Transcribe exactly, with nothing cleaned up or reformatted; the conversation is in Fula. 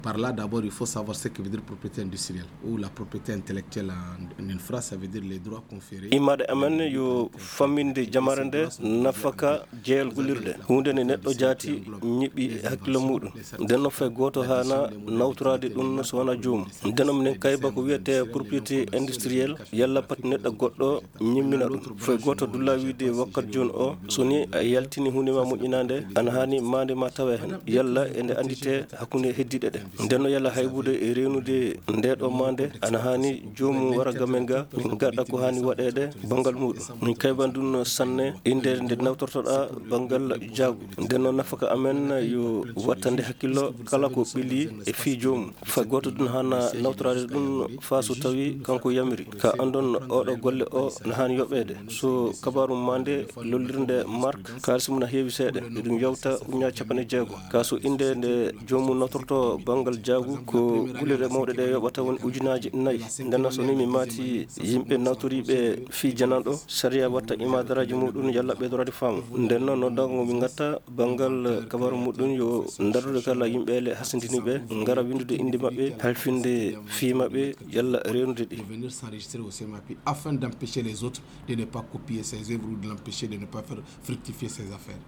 Par là, d'abord, il faut savoir ce que veut dire propriété industrielle ou la propriété intellectuelle en, en une phrase, ça veut dire les droits conférés. Imade amen yo faminde jamarande nafaka jeel gulirde hunde ne neddo jati nyibi hakkilo mudum den no fe goto hana nawturade dum so wana joom denom nen kayba ko wiete propriété industrielle yalla pat neddo goddo nyimmina dum fe goto dulla wiide wakkat jon o soni yaltini hunde ma mujinande an hani mande ma tawe hen yalla ende andite hakkunde heddide de den no yalla haybude e rewnude ndedo mande an hani joomu wara gamenga gadda ko hani wadede bangal mudum min kaybandun sanne inde nde nawtortoda bangal jaagu den no nafaka amen yo wattande hakkilo kala ko bili e fi joom fa goto dun hana nawtorade dum fasu tawi kanko yamiri ka andon odo golle o na hani yobede so kabaru mande lollirde mark kalsumna heewi sede dum yawta unya capane jeego kaso inde nde joomu nawtorto bangal jaagu ko gulere mawde de yobata won ujunaaji nayi den so ni mi mati yimbe nawtoribe fi janando sharia watta imadaraji mudun yalla be dorade fam den non no dango mi ngatta bangal kabaru mudun yo ndarude kala yimbe le hasindinibe ngara windude indi mabbe halfinde fi mabbe yalla rewnude di venir s'enregistrer au C M A P afin d'empêcher les autres de ne pas copier ses œuvres ou de l'empêcher de ne pas faire fructifier ses affaires.